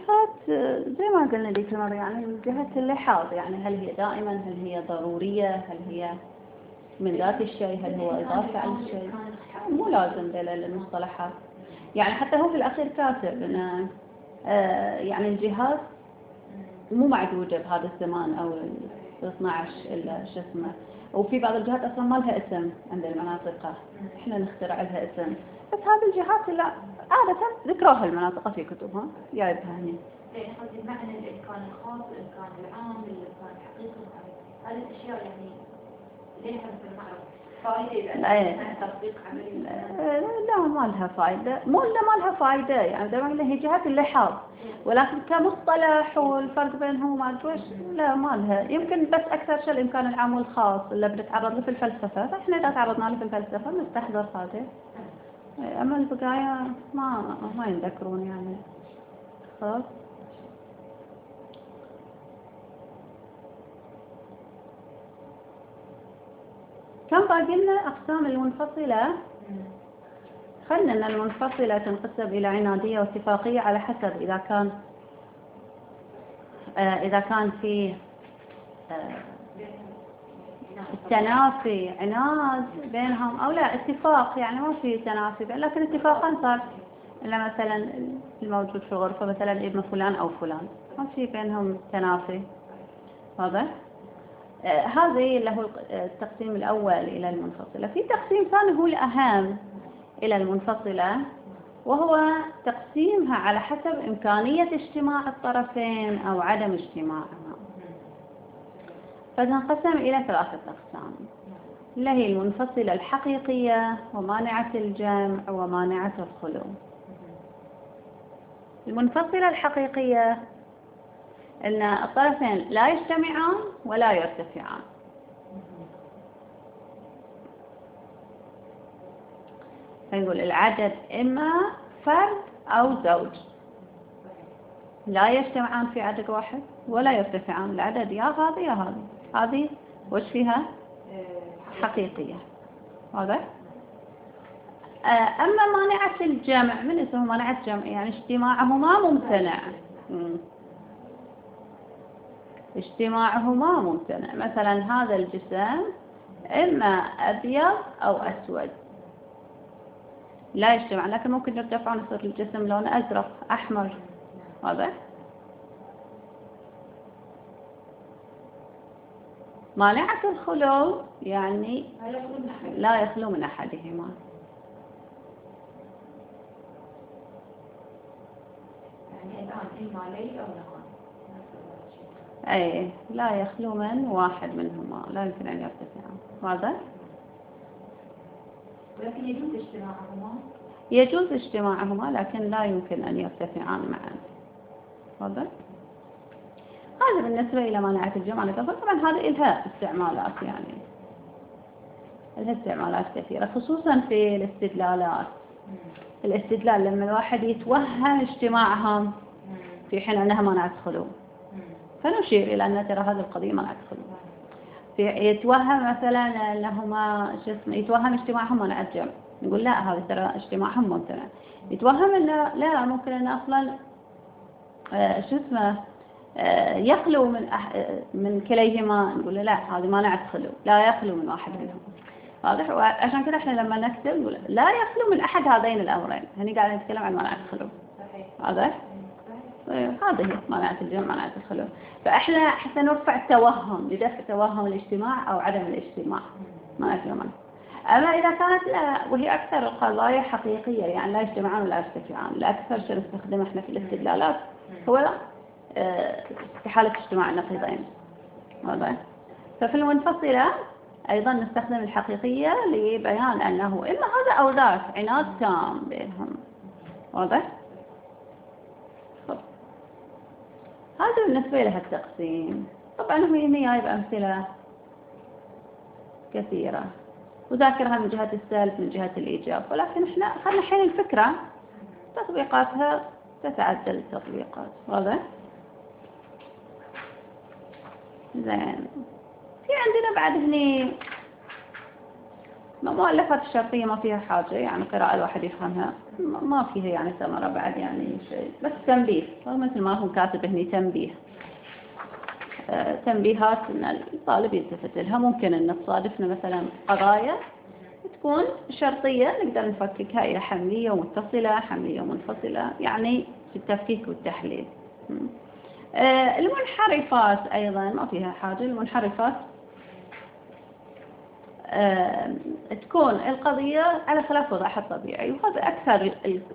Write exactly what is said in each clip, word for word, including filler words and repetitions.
الجهات زي ما قلنا ذيك المرة يعني جهة اللحاظ، يعني هل هي دائما، هل هي ضرورية، هل هي من ذات الشيء، هل هو إضافة على الشيء. مو لازم ذيلا المصطلحات، يعني حتى هو في الأخير كاتب إن آه يعني الجهات مو معدودة بهذا الزمان أو ال اثنا عشر إلا شو اسمه، وفي بعض الجهات أصلا ما لها اسم عند المناطق، إحنا نخترع لها اسم، بس هذه الجهات اللي عادة ذكروها المناطق في كتبها جايبها هنا. يعني قصدي معنى الإمكان الخاص، الإمكان العام، الإمكان الحقيقي، هذه الأشياء يعني ليها مثل ما أعرف فائدة إذا تطبيق عملي؟ لا ما لها فائدة، مو إلا ما لها فائدة، يعني دائما هي جهات اللحاظ، ولكن كمصطلح والفرق بينهم وما أدري وش لا ما لها. يمكن بس أكثر شيء الإمكان العام والخاص اللي بنتعرض له في الفلسفة، فإحنا إذا تعرضنا له في الفلسفة نستحضر هذا، أما البقايا ما ما يذكرون يعني. خلاص كم باقي لنا أقسام المنفصلة؟ خلنا أن المنفصلة تنقسم إلى عنادية واتفاقية على حسب إذا كان آه إذا كان في آه التنافي عناد بينهم أو لا اتفاق، يعني ما في تنافي لكن اتفاقا صار إلا مثلا الموجود في الغرفة مثلا ابن فلان أو فلان، ما في بينهم تنافي. هذا آه هذا اللي هو التقسيم الأول إلى المنفصلة. في تقسيم ثاني هو الأهم إلى المنفصلة، وهو تقسيمها على حسب إمكانية اجتماع الطرفين أو عدم اجتماعها. فتنقسم إلى ثلاثة أقسام، اللي هي المنفصلة الحقيقية ومانعة الجمع ومانعة الخلو. المنفصلة الحقيقية أن الطرفين لا يجتمعان ولا يرتفعان، فنقول العدد إما فرد أو زوج، لا يجتمعان في عدد واحد ولا يرتفعان، العدد يا هذه يا هذه، هذه وش فيها حقيقية. هذا أما مانعة الجمع، من اسمه مانعة الجمع يعني اجتماعهما ممتنع. اجتماعهما ممتنع، مثلا هذا الجسم إما أبيض أو أسود لا يجتمع، لكن ممكن يرتفع ويصير الجسم لونه أزرق أحمر. هذا مانعة الخلو يعني لا يخلو من أحدهما. يعني الآن إما ليل أو نهار، أي لا يخلو من واحد منهما، لا يمكن أن يرتفعان. هذا ولكن يجوز اجتماعهما، يجوز اجتماعهما لكن لا يمكن أن يرتفعان معا. هذا هذا بالنسبة إلى مانعة الجمع. طبعا هذا إلها استعمالات، يعني لها استعمالات كثيرة خصوصا في الاستدلالات. الاستدلال لما الواحد يتوهم اجتماعهم في حين أنها منعت خلو، فنشير إلى أن ترى هذه القضية منعت خلو. يتوهم مثلا أنهما شو اسمه يتوهم اجتماعهم منعت جمع، نقول لا هذا ترى اجتماعهم ممتنع. يتوهم أنه لا ممكن أن أصلا آه شو اسمه آه يخلو من أح من كليهما، نقول لا هذه منعت خلو، لا يخلو من واحد منهم. واضح؟ عشان كده احنا لما نكتب نقول لا يخلو من أحد هذين الأمرين، هني قاعد نتكلم عن منعت خلو. واضح؟ هذه هي منعة الجمع منعة الخلو. فإحنا حتى نرفع التوهم لدفع توهم الاجتماع أو عدم الاجتماع منعة الجمع. أما إذا كانت لا، وهي أكثر القضايا حقيقية يعني لا يجتمعان ولا يرتفعان، الأكثر شيء نستخدمه إحنا في الاستدلالات هو استحالة اجتماع النقيضين. واضح؟ ففي المنفصلة أيضا نستخدم الحقيقية لبيان أنه إما هذا أو ذاك، عناد تام بينهم. واضح؟ هذا بالنسبة لها التقسيم. طبعا هو هنا جايب أمثلة كثيرة وذاكرها من جهة السلب من جهة الإيجاب، ولكن إحنا خلنا حين الفكرة تطبيقاتها تتعدل التطبيقات. واضح؟ زين. في عندنا بعد هني مؤلفات الشرطية ما فيها حاجة يعني قراءة الواحد يفهمها ما فيها يعني ثمرة بعد يعني شيء بس تنبيه مثل ما هو كاتب هني تنبيه آه تنبيهات ان الطالب يلتفت لها ممكن ان تصادفنا مثلا قضايا تكون شرطية نقدر نفككها إلى حملية ومتصلة حملية ومنفصلة يعني في التفكيك والتحليل آه المنحرفات أيضا ما فيها حاجة المنحرفات آه تكون القضية على خلاف وضعها الطبيعي وهذا أكثر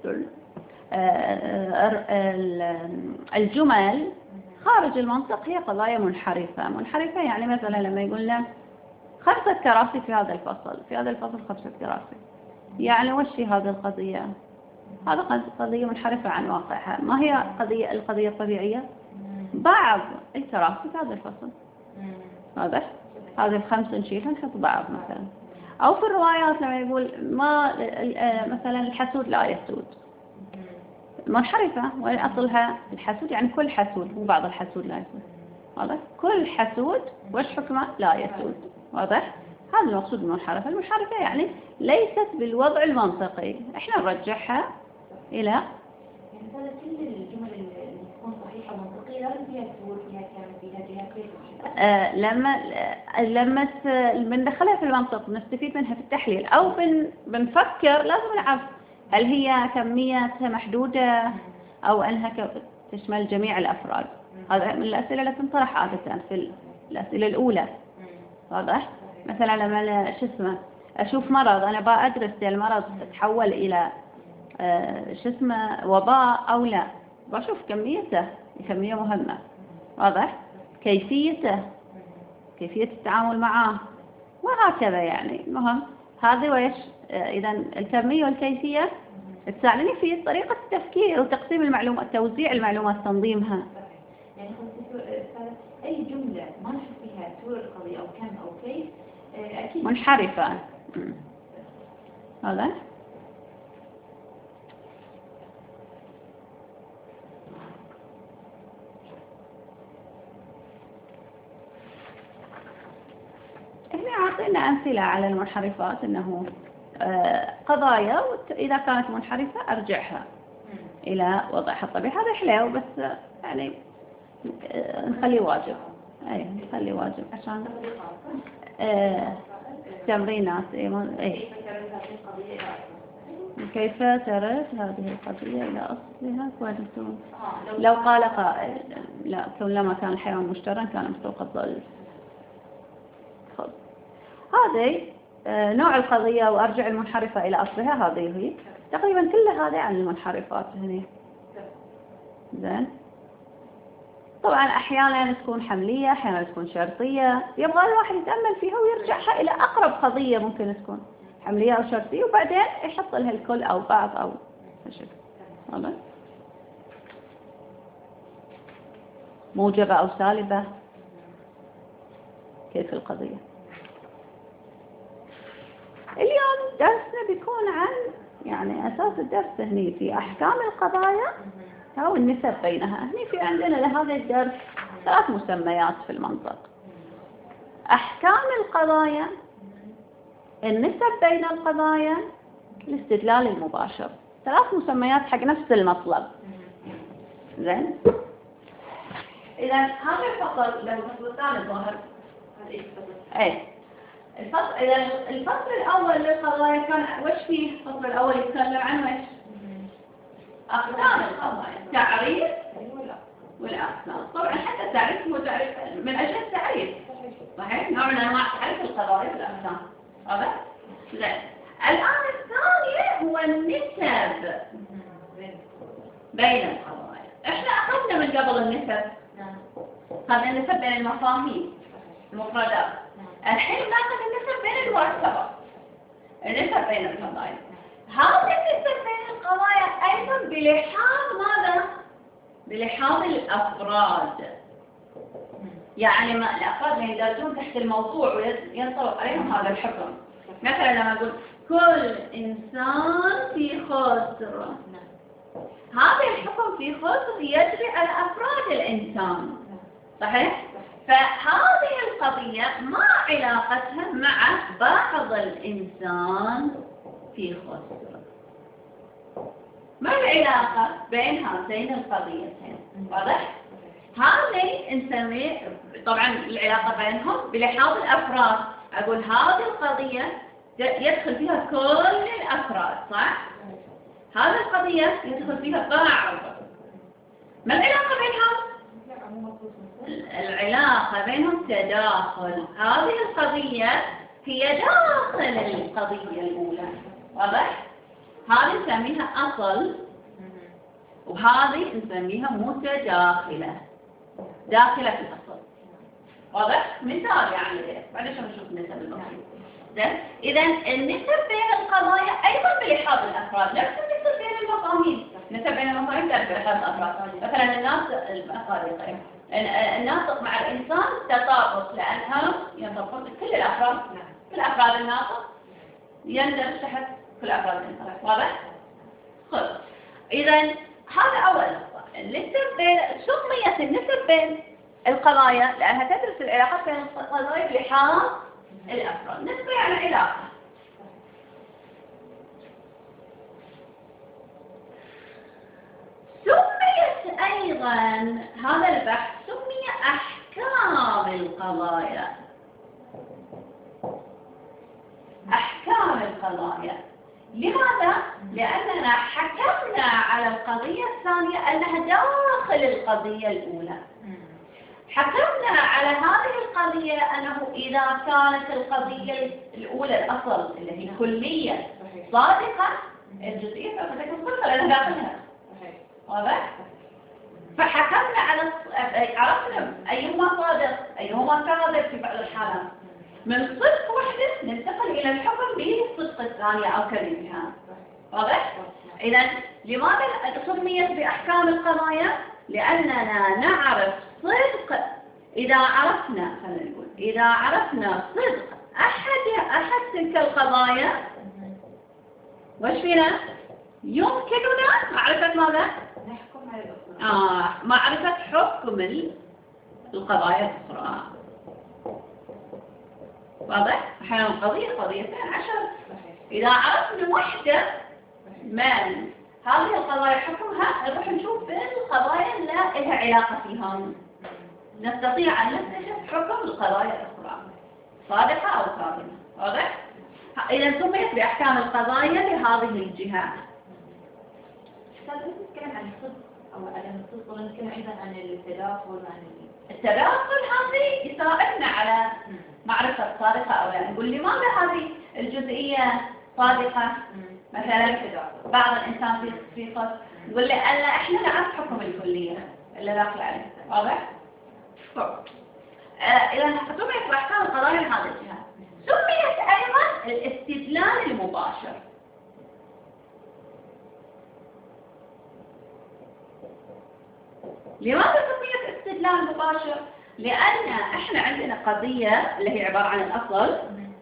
الجمل خارج المنطق هي قضايا منحرفة منحرفة يعني مثلا لما يقولنا خمسة كراسي في هذا الفصل في هذا الفصل خمسة كراسي يعني وش في هذه القضية هذا قضية منحرفة عن واقعها ما هي قضية القضية الطبيعية بعض الكراسي في هذا الفصل هذا هذه الخمسة نشيلها نحط بعض مثلا أو في الروايات لما يقول ما مثلا الحسود لا يسود منحرفة وأصلها الحسود يعني كل حسود مو بعض الحسود لا يسود واضح كل حسود وش حكمه لا يسود واضح هذا المقصود بالمنحرفة المنحرفة يعني ليست بالوضع المنطقي احنا نرجعها إلى يعني مثلا كل الجمل اللي تكون صحيحة منطقية لازم فيها سهول فيها كامل فيها جهة كيف آه لما لما بندخلها في المنطق نستفيد منها في التحليل أو بن بنفكر لازم نعرف هل هي كمياتها محدودة أو أنها تشمل جميع الأفراد هذا من الأسئلة التي تنطرح عادة في الأسئلة الأولى واضح مثلا لما شو اسمه أشوف مرض أنا بأدرس المرض تحول إلى آه شو اسمه وباء أو لا بشوف كميته كمية مهمة واضح كيفيته كيفية التعامل معه وهكذا يعني المهم هذه وإيش آه إذا الكمية والكيفية تساعدني في طريقة التفكير وتقسيم المعلومات توزيع المعلومات تنظيمها يعني أي جملة ما نحط فيها سورة القضية أو كم أو كيف أكيد منحرفة هذا هنا أعطينا أمثلة على المنحرفات أنه قضايا إذا كانت منحرفة أرجعها إلى وضعها الطبيعي هذا حلو بس يعني نخليه واجب أي نخليه واجب عشان آه تمرينات إيه كيف ترد هذه القضية إلى أصلها كويسون لو قال قائل لا كلما كان الحيوان مشترا كان مستوقف الظل هذه آه نوع القضية وأرجع المنحرفة إلى أصلها هذه هي تقريبا كل هذه عن المنحرفات هنا زين طبعا أحيانا تكون حملية أحيانا تكون شرطية يبغى الواحد يتأمل فيها ويرجعها إلى أقرب قضية ممكن تكون حملية أو شرطية وبعدين يحط لها الكل أو بعض أو هالشكل واضح موجبة أو سالبة كيف القضية اليوم درسنا بيكون عن يعني أساس الدرس هني في أحكام القضايا أو النسب بينها هني في عندنا لهذا الدرس ثلاث مسميات في المنطق أحكام القضايا النسب بين القضايا الاستدلال المباشر ثلاث مسميات حق نفس المطلب زين إذا هذا الفصل الفصل الثاني الظاهر ايه الفصل إذا الفصل الأول للقضايا كان وش فيه الفصل الأول يتكلم عن وش أقسام القضايا تعريف والأقسام طبعا حتى التعريف هو تعريف من أجل التعريف صحيح نوع من أنواع تعريف القضايا والأقسام واضح زين الآن الثاني هو النسب بين القضايا احنا أخذنا من قبل النسب هذا النسب بين المفاهيم المفردات الحين ناخذ النسب بين المركبات النسب بين القضايا هذه النسب بين القضايا أيضا بلحاظ ماذا؟ بلحاظ الأفراد يعني ما الأفراد اللي يدرجون تحت الموضوع وينطبق عليهم هذا الحكم مثلا لما أقول كل إنسان في خسر هذا الحكم في خسر يجري على أفراد الإنسان صحيح؟ فهذه القضية ما علاقتها مع بعض الإنسان في خسر. ما العلاقة بين هاتين القضيتين؟ واضح؟ هذه نسميه طبعا العلاقة بينهم بلحاظ الأفراد. أقول هذه القضية يدخل فيها كل الأفراد، صح؟ هذه القضية يدخل فيها بعض. ما العلاقة بينهم؟ العلاقة بينهم تداخل. هذه القضية هي داخل القضية الأولى، واضح؟ هذه نسميها أصل وهذه نسميها متداخلة، داخلة في الأصل. واضح؟ مثال يعني بعدين نشوف النسب البسيطة. زين؟ إذا النسب بين القضايا أيضا بلحاظ الأفراد، نفس النسب بين المفاهيم. النسب بين المفاهيم تعرف بلحاظ الأفراد. مثلا الناس الأفراد الناطق مع الإنسان تطابق لأنها ينطبق كل الأفراد. كل أفراد الناطق يندرج تحت كل أفراد الإنسان. واضح؟ خذ. إذا هذا أول نقطة. النسب بين سميت النسب بين القضايا لأنها تدرس العلاقات بين القضايا بلحاظ الأفراد. نسبة يعني علاقة. سميت أيضا هذا البحث سمي أحكام القضايا. أحكام القضايا. لماذا؟ لأننا حكمنا على القضية الثانية أنها داخل القضية الأولى. حكمنا على هذه القضية أنه إذا كانت القضية الأولى الأصل اللي هي كلية صادقة الجزئية فتكون صدقة لأنها داخلها. واضح؟ فحكمنا على عرفنا أيهما صادق أيهما كاذب في بعض الحالات. من صدق وحده ننتقل إلى الحكم بالصدق الثانية أو كذبها. واضح؟ إذا لماذا سميت بأحكام القضايا؟ لأننا نعرف صدق إذا عرفنا خلينا نقول إذا عرفنا صدق أحد أحد تلك القضايا وش فينا؟ يمكننا معرفة ماذا؟ نحكم على الأخرى. آه معرفة حكم القضايا الأخرى. واضح؟ أحيانا القضية قضيتين عشر. إذا عرفنا وحدة من هذه القضايا حكمها نروح نشوف بين القضايا اللي لها علاقة فيها نستطيع أن نكتشف حكم القضايا الأخرى صادقة أو كاذبة. واضح؟ إذا سميت بأحكام القضايا لهذه الجهات. نتكلم عن الصدق أو عدم الصدق ونتكلم أيضا عن التداخل وعن التداخل. هذه يساعدنا على معرفة صادقة أو لا. نقول لماذا هذه الجزئية صادقة؟ مثلا بعض الإنسان في في خط نقول له ألا إحنا نعرف حكم الكلية اللي داخل عليه. واضح؟ إذا سميت بأحكام القضايا لهذه الجهات. سميت أيضا الاستدلال المباشر. لماذا سميت استدلال مباشر؟ لأن إحنا عندنا قضية اللي هي عبارة عن الأصل.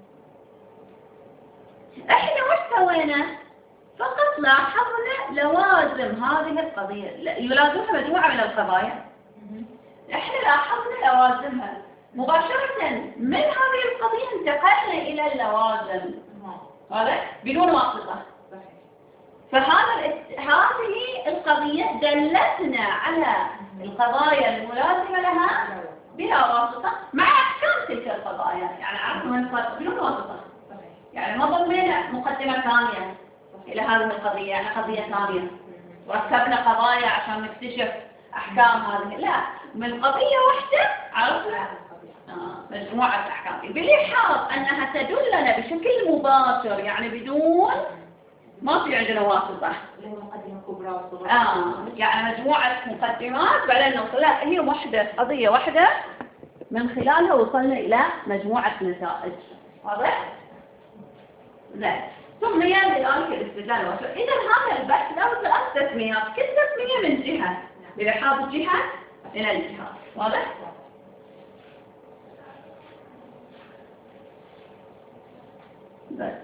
إحنا وش سوينا؟ فقط لاحظنا لوازم هذه القضية، يلازمها مجموعة من القضايا. إحنا لاحظنا لوازمها مباشرة من هذه القضية انتقلنا إلى اللوازم. هذا بدون واسطة. فهذا هذه القضية دلتنا على القضايا الملازمة لها بلا واسطة مع أحكام تلك القضايا. يعني عرفنا من بدون واسطة. يعني ما ضمينا مقدمة ثانية إلى هذه القضية، يعني قضية ثانية وركبنا قضايا عشان نكتشف أحكام هذه. لا، من قضية واحدة عرفنا آه مجموعة أحكام بلحاظ أنها تدلنا بشكل مباشر، يعني بدون ما في عندنا واسطة. اللي هو مقدمة كبرى وصغرى. آه يعني مجموعة مقدمات بعدين نوصل. لا، هي واحدة قضية واحدة من خلالها وصلنا إلى مجموعة نتائج. واضح؟ لا سمي بذلك الاستدلال الواسع. إذا هذا البحث له ثلاث تسميات، كل تسمية من جهة بلحاظ الجهة إلى الجهات. واضح؟ بس.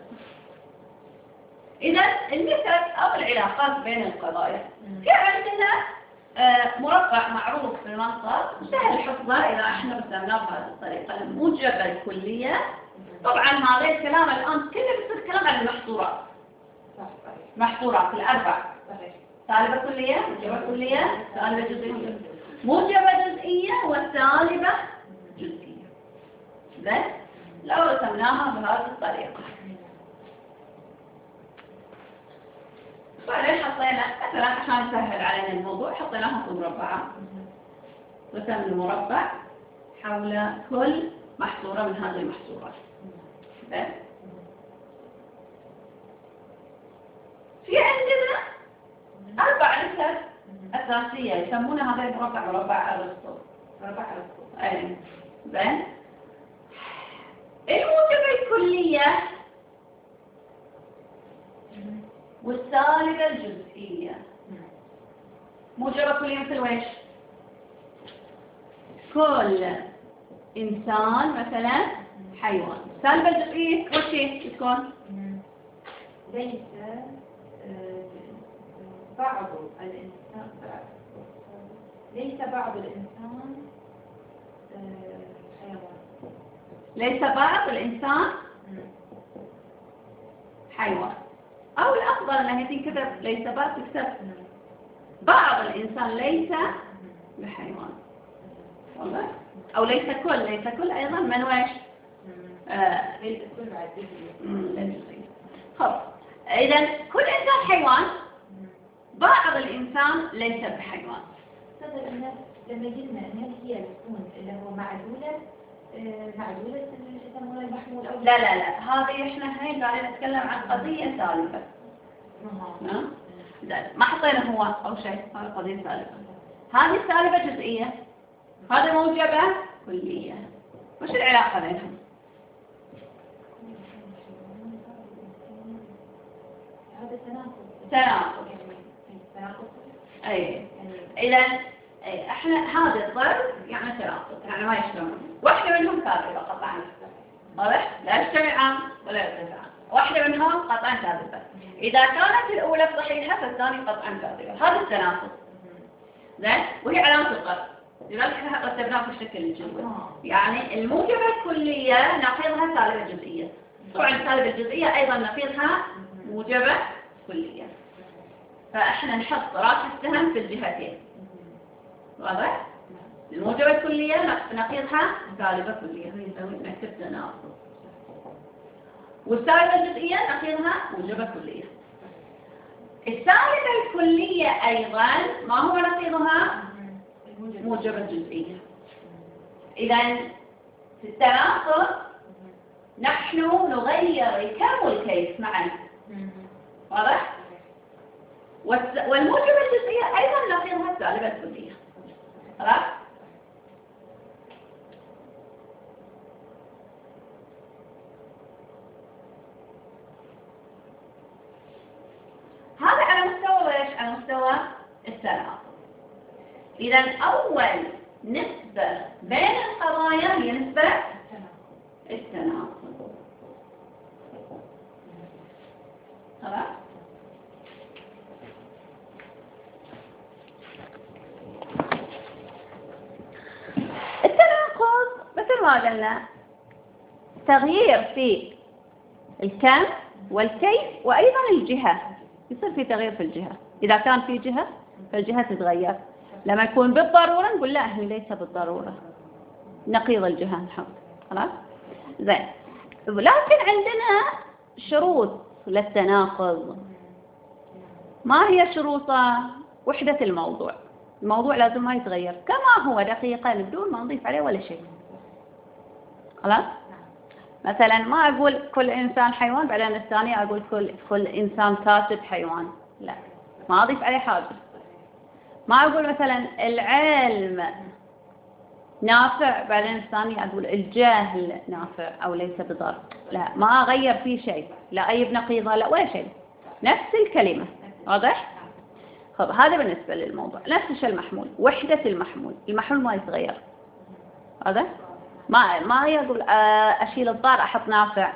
إذا النسب أو العلاقات بين القضايا في عندنا آه مربع معروف في المنطق سهل حفظه إذا احنا رسمناه بهذه الطريقة. الموجبة الكلية، طبعا هذا الكلام الآن كله بيصير كلام عن المحصورات. محصورات الأربع، سالبة كلية، موجبة كلية، سالبة جزئية، موجبة جزئية وسالبة جزئية. زين؟ لو رسمناها بهذه الطريقة بعدين حطينا مثلا عشان نسهل علينا الموضوع حطيناها في مربعات. رسمنا المربع حول كل محصورة من هذه المحصورات. زين؟ في عندنا أربع نسب أساسية يسمونها هذا المربع مربع أرسطو. مربع أرسطو. أي. زين؟ الموجبة الكلية والسالبة الجزئية. موجبة كلية مثل ويش؟ كل إنسان مثلا حيوان. سالبة الجزئية وش هي تكون؟ ليس بعض الإنسان ليس بعض الإنسان حيوان. ليس بعض الإنسان حيوان. أو الأفضل أنها تنكتب ليس بعض تكتب بعض الإنسان ليس بحيوان. والله أو ليس كل ليس كل أيضا من ويش؟ آه. ليس كل بعد جزئية. خلاص إذا كل إنسان حيوان، بعض الإنسان ليس بحيوان. صدق الناس لما قلنا إن هي تكون اللي هو معدولة معدولة يسمونها المحمول أو لا لا لا هذه إحنا الحين قاعدين نتكلم عن قضية سالبة. نعم. ما حطينا هو أو شيء، هذه قضية سالبة. هذه سالبة جزئية، هذه موجبة كلية. وش العلاقة بينهم؟ هذا تناقض. تناقض. تناقض. أي. إذا احنا هذا الضرب يعني تناقض، يعني ما يجتمعون. واحدة منهم كاذبة قطعا. واضح؟ لا يجتمعان ولا يرتفعان. واحدة منهم قطعا كاذبة. إذا كانت الأولى صحيحة فالثانية قطعا كاذبة. هذا التناقض. زين؟ وهي علامة الضرب. لذلك احنا رتبناها في الشكل الجزئي. يعني الموجبة الكلية نقيضها سالبة جزئية. طبعا السالبة الجزئية أيضا نقيضها موجبة كلية. فاحنا نحط راس السهم في الجهتين. واضح؟ الموجبة الكلية نقيضها سالبة كلية، نكتب تناقض. والسالبة الجزئية نقيضها موجبة كلية. السالبة الكلية أيضا ما هو نقيضها؟ موجبة جزئية. إذا في التناقض نحن نغير الكم والكيف معا. واضح؟ والموجبة الجزئية أيضا نقيضها السالبة الكلية. خلاص؟ هذا على مستوى ايش؟ على مستوى التناقض. إذا أول نسبة بين القضايا هي نسبة التناقض. خلاص؟ التناقض مثل ما قلنا تغيير في الكم والكيف وأيضا الجهة. يصير في تغيير في الجهة. إذا كان في جهة فالجهة تتغير. لما يكون بالضرورة نقول لا هي ليس بالضرورة، نقيض الجهة نحط. خلاص؟ زين. لكن عندنا شروط للتناقض. ما هي شروطه؟ وحدة الموضوع. الموضوع لازم ما يتغير كما هو دقيقا بدون ما نضيف عليه ولا شيء. خلاص؟ مثلا ما أقول كل إنسان حيوان بعدين الثانية أقول كل كل إنسان كاتب حيوان. لا، ما أضيف عليه حاجة. ما أقول مثلا العلم نافع بعدين الثانية أقول الجهل نافع أو ليس بضر. لا، ما أغير فيه شيء، لا أي بنقيضة لا ولا شيء، نفس الكلمة. واضح؟ طب هذا بالنسبة للموضوع. نفس الشيء المحمول، وحدة المحمول. المحمول ما يتغير. هذا ما ما يقول أشيل الضار أحط نافع.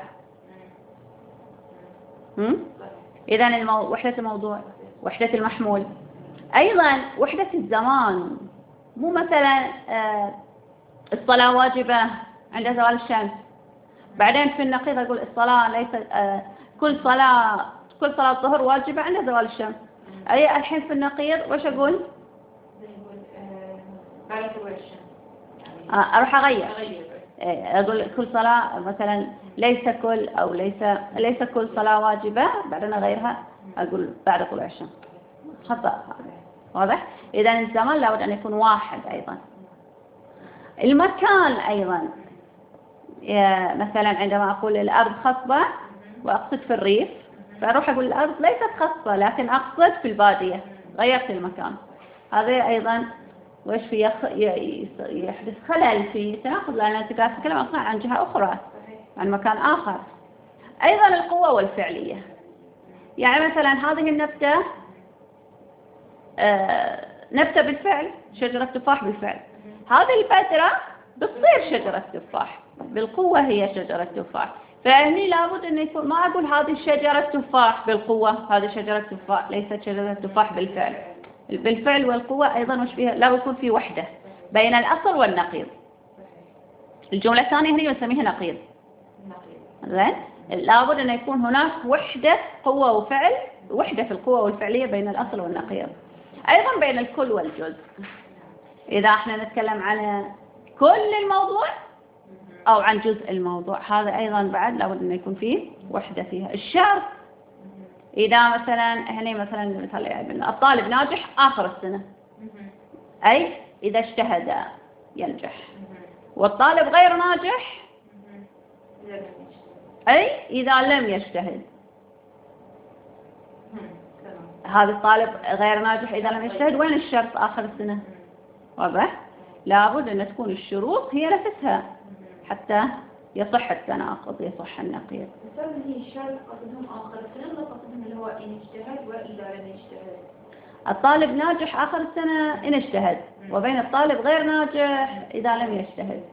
هم؟ إذا المو... وحدة الموضوع، وحدة المحمول، أيضا وحدة الزمان، مو مثلا آه الصلاة واجبة عند زوال الشمس، بعدين في النقيض أقول الصلاة ليست آه كل صلاة كل صلاة الظهر واجبة عند زوال الشمس. أي الحين في النقيض وش أقول؟ بعد زوال الشمس آه أروح أغير، أقول كل صلاة مثلا ليس كل أو ليس ليس كل صلاة واجبة، بعدين أغيرها أقول بعد طلوع الشمس. خطأ واضح؟ إذا الزمان لابد أن يكون واحد. أيضا المكان أيضا، مثلا عندما أقول الأرض خصبة وأقصد في الريف، فأروح أقول الأرض ليست خصبة لكن أقصد في البادية، غيرت المكان. هذا أيضا وش في يحدث خلل في تناقض، لأن أنت قاعد تتكلم أصلا عن جهة أخرى، عن مكان آخر. أيضا القوة والفعلية، يعني مثلا هذه النبتة آه نبتة بالفعل، شجرة تفاح بالفعل، هذه البذرة بتصير شجرة تفاح بالقوة، هي شجرة تفاح. فهني لابد أن يكون، ما أقول هذه شجرة تفاح بالقوة، هذه شجرة تفاح ليست شجرة تفاح بالفعل. بالفعل والقوة أيضا وش فيها؟ لا يكون في وحدة بين الأصل والنقيض. الجملة الثانية هنا نسميها نقيض. زين، لابد أن يكون هناك وحدة قوة وفعل، وحدة في القوة والفعلية بين الأصل والنقيض. أيضا بين الكل والجزء، إذا احنا نتكلم عن كل الموضوع أو عن جزء الموضوع، هذا أيضا بعد لابد أن يكون فيه وحدة فيها. الشرط، إذا مثلا هنا مثلا مثلا الطالب ناجح آخر السنة، أي إذا اجتهد ينجح، والطالب غير ناجح أي إذا لم يجتهد. هذا الطالب غير ناجح إذا لم يجتهد، وين الشرط آخر السنة؟ واضح؟ لابد أن تكون الشروط هي نفسها حتى يصح التناقض، يصح النقيض. مثلا هي الشرط قصدهم آخر السنة ولا قصدهم اللي هو إن اجتهد وإذا لم يجتهد؟ الطالب ناجح آخر السنة إن اجتهد، وبين الطالب غير ناجح إذا لم يجتهد.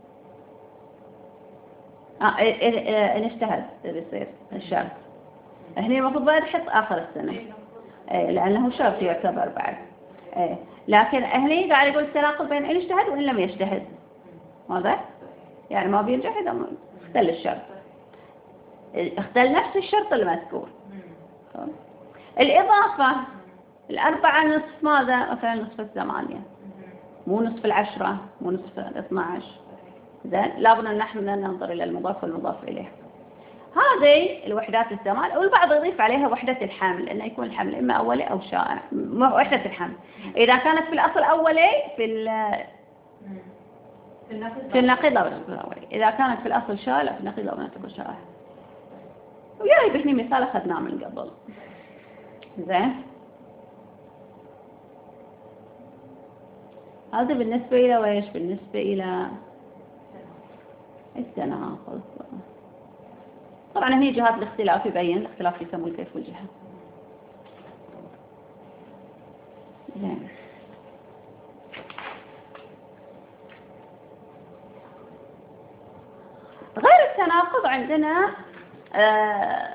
آه إن اجتهد بيصير الشرط. هنا المفروض بعد حط آخر السنة، إيه لأنه شرط يعتبر بعد. إيه لكن هنا قاعد يقول التناقض بين إن اجتهد وإن لم يجتهد. واضح؟ يعني ما بينجح إذا اختل الشرط، اختل نفس الشرط المذكور. الإضافة، الأربعة نصف ماذا؟ مثلا نصف الثمانية، مو نصف العشرة، مو نصف الاثنى عشر. زين، لابد أن نحن ننظر إلى المضاف والمضاف إليه. هذه الوحدات الثمان، والبعض يضيف عليها وحدة الحمل، لأنه يكون الحمل إما أولي أو شائع. وحدة الحمل إذا كانت في الأصل أولي في في النقيض أو الأولي، إذا كانت في الأصل شائع في النقيض أو النقيض شائع. وياي بهني مثال أخذناه من قبل. زين، هذا بالنسبة إلى وإيش؟ بالنسبة إلى التناقض. طبعا هي جهات الاختلاف يبين الاختلاف في سمو الكيف والجهة. زين، غير التناقض عندنا آه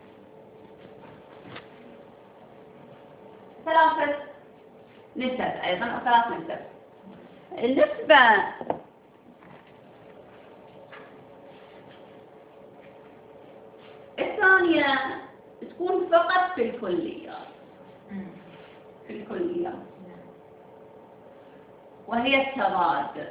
ثلاثة نسب أيضا، أو ثلاث نسب. النسبة الثانية تكون فقط في الكليات، في الكليات، وهي التضاد.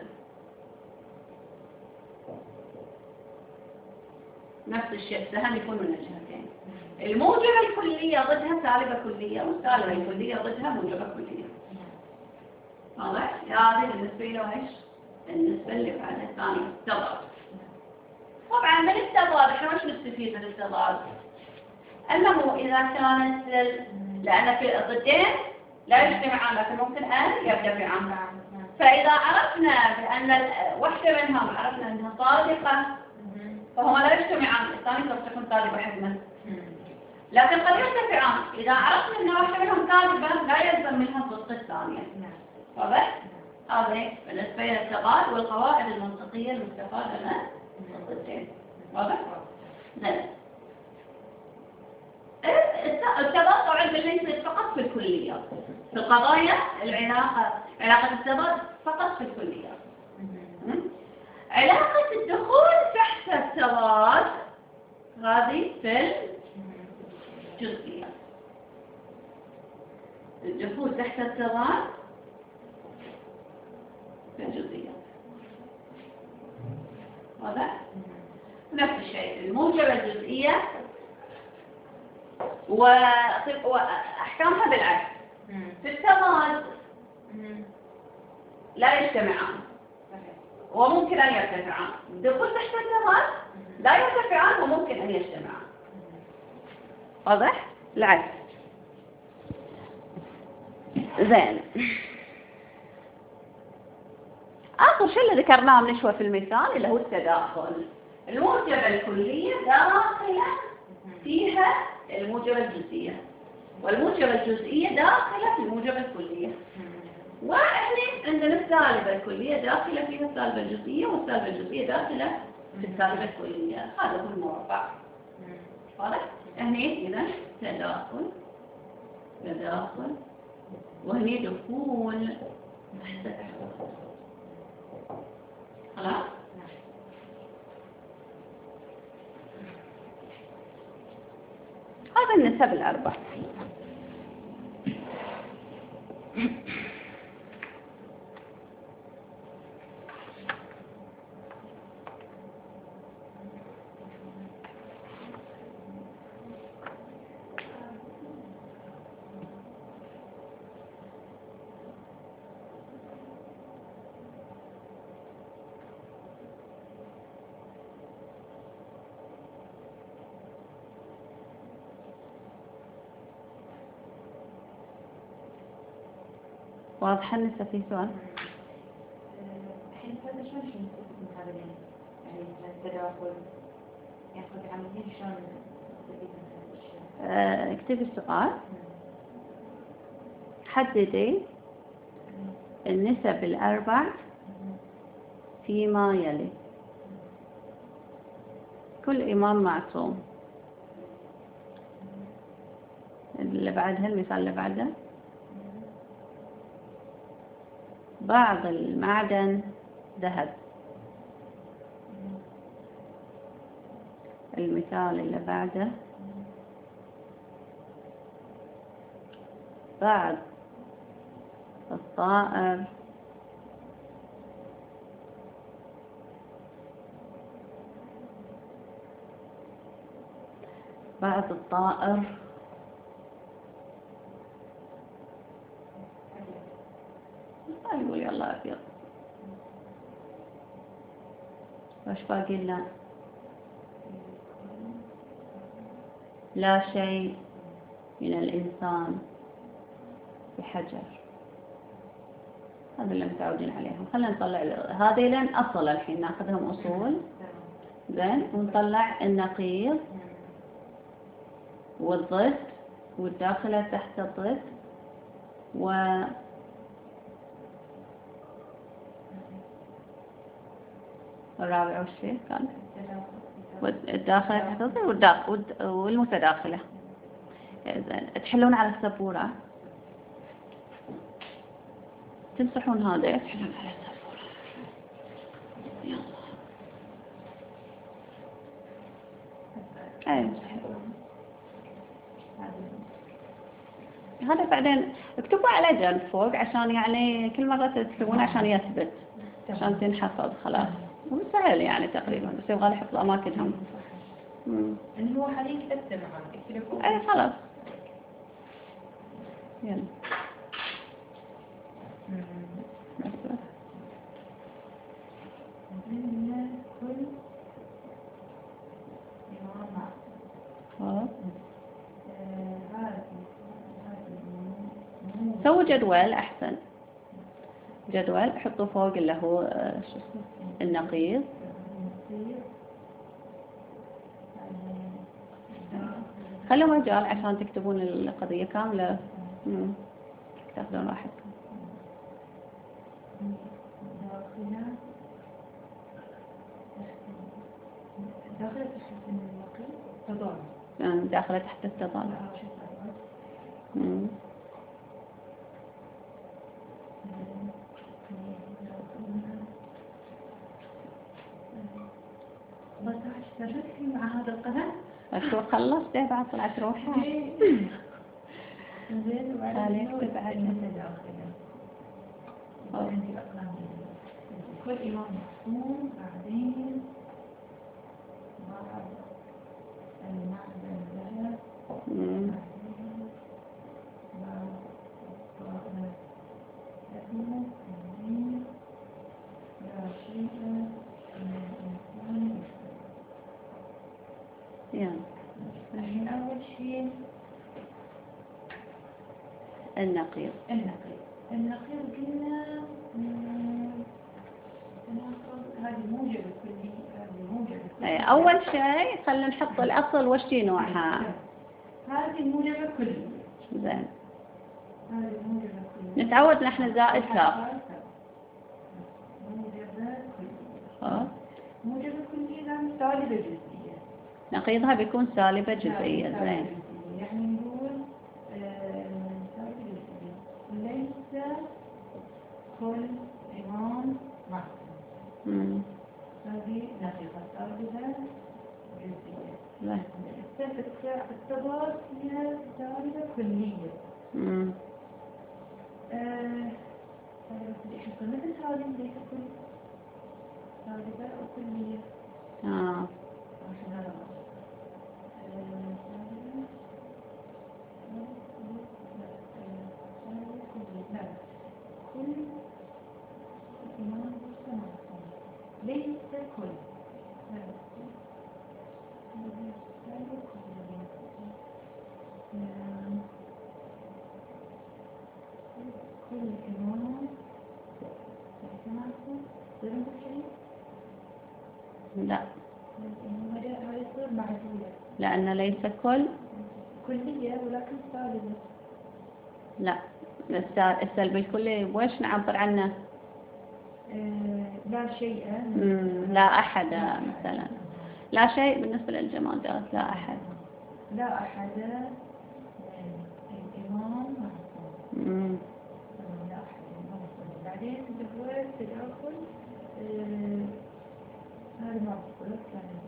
نفس الشيء، السهم يكون من الجهتين. الموجبة الكلية ضدها سالبة كلية، والسالبة الكلية ضدها موجبة كلية. واضح؟ هذه بالنسبة له ايش؟ النسبة اللي بعد الثانية التضاد. طبعا من التضاد احنا وش نستفيد من التضاد؟ انه اذا كانت، لان في الضدين لا يجتمعان لكن ممكن ان يرتفعان، فاذا عرفنا بان واحدة منهم عرفنا انها صادقة فهما لا يجتمعان، الثانية قد تكون كاذبة حتما، لكن قد يرتفعان. إذا عرفنا أن واحدة منهم كاذبة لا يلزم منها صدق الثانية. واضح؟ هذا بالنسبة للتضاد والقواعد المنطقية المستفادة من الضدين. واضح؟ زين. التضاد طبعا بالنسبة فقط في الكليات، في القضايا العلاقة علاقة التضاد فقط في الكليات. علاقة الدخول تحت التضاد هذه في الجزئيات. الدخول تحت التضاد في الجزئيات. واضح؟ نفس الشيء الموجبة الجزئية وأحكامها بالعكس. في التضاد لا يجتمعان وممكن أن يرتفعان. الدخول تحت التضاد لا يرتفعان وممكن أن يجتمعان. واضح؟ العكس. زين. آخر شيء اللي ذكرناه من شوي في المثال اللي هو التداخل. الموجبة الكلية داخلة فيها الموجبة الجزئية، والموجبة الجزئية داخلة في الموجبة الكلية. وإحنا عندنا السالبة الكلية داخلة فيها السالبة الجزئية، والسالبة الجزئية داخلة في السالبة الكلية. هذا هو المربع. واضح؟ هني إذا تداخل تداخل وهني دخول تحت التضاد. خلاص؟ هذا النسب الأربع. واضحة النسبة في سؤال؟ الحين هذا شلون شلون نستفيد من هذا يعني التداخل ياخذ عمليا شلون نستفيد من هذا الشيء؟ اكتبي السؤال. حددي النسب الأربع فيما يلي. كل إمام معصوم. اللي بعدها المثال اللي بعده بعض المعدن ذهب. المثال اللي بعده بعض الطائر بعض الطائر يقول يلا أبيض. وش باقي لنا؟ لا شيء من الإنسان بحجر. هذا اللي متعودين عليهم. خلينا نطلع هذه لين أصل. الحين ناخذهم أصول زين ونطلع النقيض والضد والداخلة تحت الضد و الرابع وش فيه كان؟ الداخلة تحت الضد والمتداخلة. زين تحلون على السبورة. تمسحون هذا تحلون على السبورة. يلا. أي هذا بعدين اكتبوا على جنب فوق عشان يعني كل مرة تكتبون عشان يثبت عشان تنحفظ. خلاص هو سهل يعني تقريبا بس يبغى نحط أماكنهم. إنه هو حاليا كتبته معاك. أي خلاص يلا. سووا جدول أحسن. جدول حطوا فوق اللي هو شو اسمه النقيض. خلوا مجال عشان تكتبون القضية كاملة. مم. تاخذون راحتكم. داخل تحت النقيض تضاد. داخلة تحت التضاد. بس اشتغلتي مع هذا القلم؟ شو خلصت ايه بعد طلعت روحها؟ زين خلي يكتب بعد. عندي الأقلام كل إمام مفهوم بعدين بعد المعنى الذهب بعدين بعد الطائر أبنى بعدين لا شيء من الإنسان يعني الحين أول شيء النقيض. النقيض النقيض قلنا هذه موجب الكلي هذه موجب الكلي. أول شيء خلينا نحط الأصل وش نوعها. هذه موجب الكلي. زين. هذه موجب الكلي. نتعود نحن زائد كاف. موجب الكلي. خلاص. موجب الكلي إذا سالبة جزئية. نقيضها بيكون سالبة جزئية. زين. يعني نقول ليس كل إمام معصوم. هذه نقيضة سالبة جزئية. لا. التضاد هي سالبة كلية. امم. آه مثل هذه ليس كل سالبة أو كلية. آه. عشان هذا كل إمام ليس كل كل إمام لا. هذا يصير معدولة. لأن ليس كل كلية ولكن سالبة. لا. السلب الكلي وش نعبر عنه؟ آه لا شيء. لا أحد مثلا. لا شيء بالنسبة للجمادات. لا أحد. لا أحد الإمام معصوم. لا أحد معصوم. بعدين تقول تداخل هذا معصوم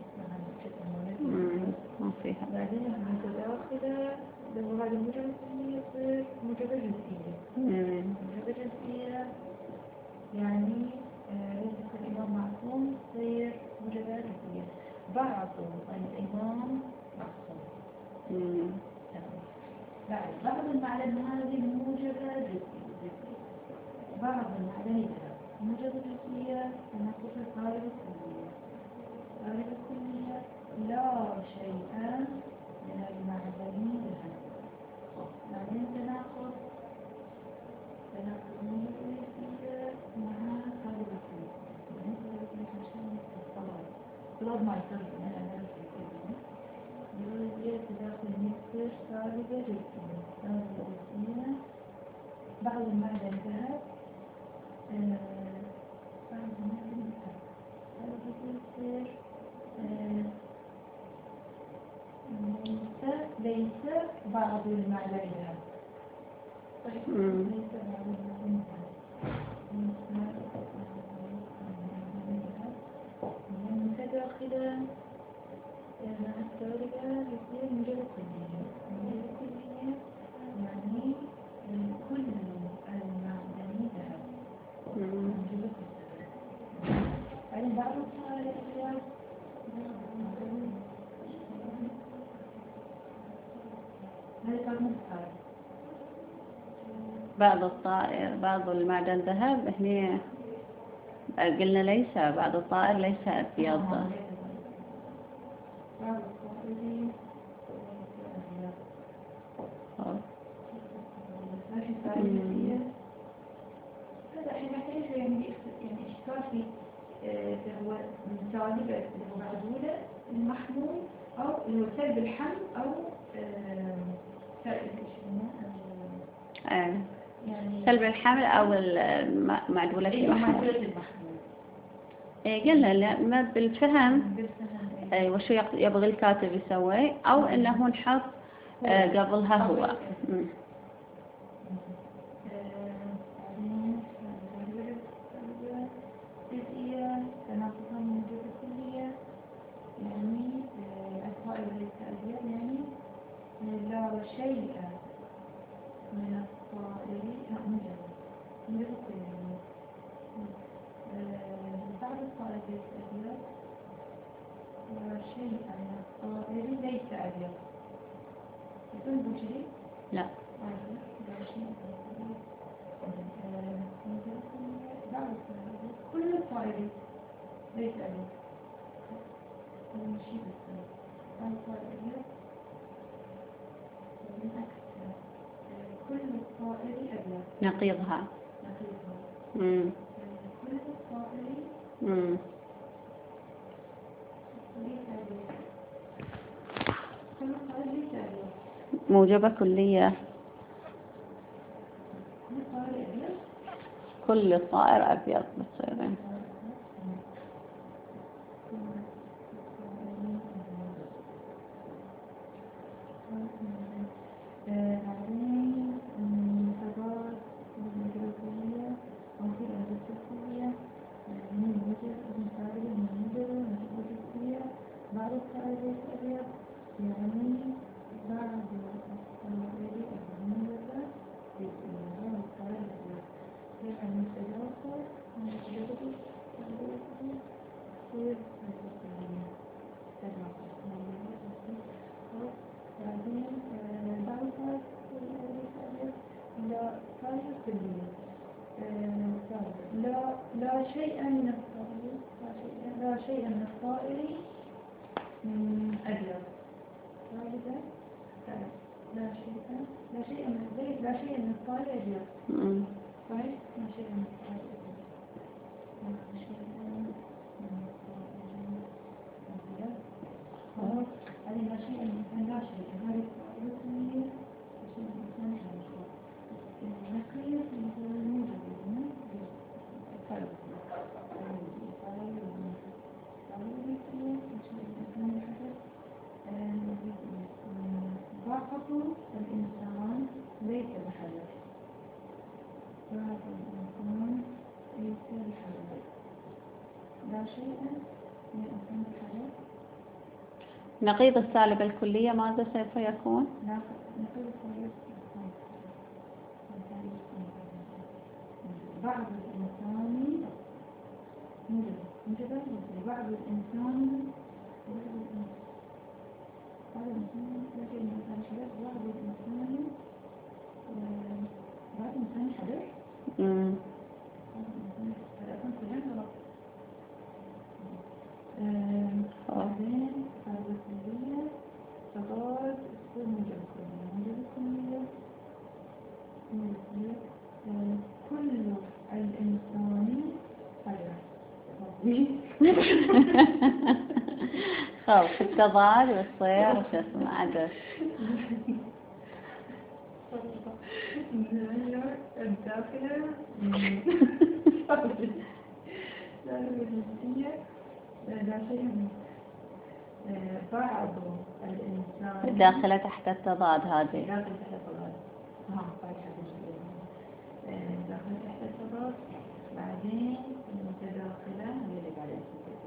كان ما فيها. بعدين متداخلة لو هذا مجرد يصير مجرد جزئية. مجرد جزئية يعني ليس كل إمام معصوم تصير مجرد جزئية. بعض الإمام معصوم. بعد بعض المعلم هذه مجرد جزئية. بعض المعلم مجرد جزئية نقول سالبة كلية. سالبة كلية لا شيء من المعدني لها. بعدين تناقض تناقض موجودة مع سالبة كلية. يعني سالبة كلية عشان الصلاة الصلاة ما يصير من الناس الكلية. يوجد تداخل مصر سالبة جزئية. سالبة جزئية بعض المعدن ذهب بعض المعدن ذهب سالبة جزئية ليس ليس بعض المعدن ذهب. طيب ليس بعض المعدن ذهب. متداخلة مع السالبة يصير مجرد كلية. مجرد كلية يعني كل المعدن ذهب. مجرد كلية. يعني بعض الطائرات بعض الطائر بعض المعدن ذهب. هنا قلنا ليس بعض الطائر ليس أبيض. بعض الطائرين هذا الحين نحتاج يعني يعني إشكال في هو سالبة اللي هو معدولة المحمول أو اللي هو سلب الحمل أو يعني سلب الحمل أو المعدولة في المحمول. المحمول. إيه قلنا لا ما بالفهم أي وشو يبغي الكاتب يسوي، أو إنه نحط آه قبلها هو. مم. جزئية تناقضها من وجود الكلية، يعني الفائدة للتأديب، يعني لا شيء من الطائر مجرد مجرد الكلية. بعد الطائر ليس أبيض، لا شيء من الطائر ليس أبيض. يكون بوشري؟ لا. لا شيء من الطائر بعد الطائر كل الطائر ليس أبيض. شيء بس بعد الطائر أبيض بالعكس، كل الطائر أبيض. نقيضها. نقيضها. مم. كل الطائر مم. ليس أبيض. كل الطائر ليس أبيض. موجبة كلية. كل الطائر أبيض. كل الطائر أبيض بتصيرين. بعدين تضاد بالموجبة الكلية أو في الأجزاء الكلية، من وجه المقابل من وجه الموجبة الكلية بعد الطائر ليس أبيض، يعني بعد الطائر الموجبة بعد الطائر الأبيض، يعني تجاوز الموجبة الكلية تصير الكلية تجاوز. بعدين بعد الطائر ليس أبيض لا طائر كلية، لا لا شيء من الطائر لا شيء لا شيء من الطائر أبيض. لا لا شيء لا شيء من لا شيء من الطائر أبيض. صحيح؟ لا شيء من الطائر أبيض. لا شيء من الطائر أبيض. خلاص هذه لا شيء من لا شيء هذه الطائر كلية شيء من الإنسان حاجة. نقية مثلا موجودة فرق ضعفه الإنسان ليس بحجر. ضعف الإنسان ليس بحجر. لا شيء من الإنسان بحجر. نقيض السالب الكلية ماذا سوف يكون؟ نقيض السالب بعض الإنسان موجب موجبة بعض الإنسان بعض الإنسان لا شيء من الإنسان حدث. بعض الإنسان بعض الإنسان حدث. امم الأسان كلها غلط. بعدين بعض الكلية تضاد تكون موجب كلية موجب كلية موجب كل الإنسان حدث. خلاص التضاد والصير وش اسمه عدس. الداخلة لا شيء بعض الإنسان الداخلة تحت التضاد هذه. داخل تحت التضاد. ها صحيح داخل تحت التضاد. بعدين المتداخلة هي اللي بعد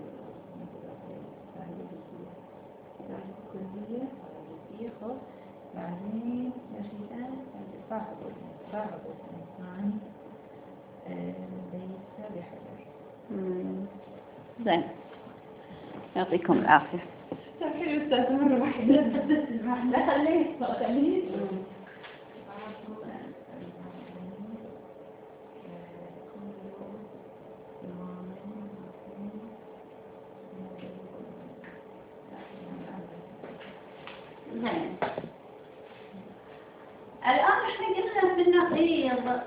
الكلية الجزئية. خلاص بعدين نشيئة بعض بعض الإنسان ليس بحجر. زين يعطيكم العافية. تأكيد أستاذ مرة واحدة لا خليه خليه زين الآن احنا قلنا في النقيض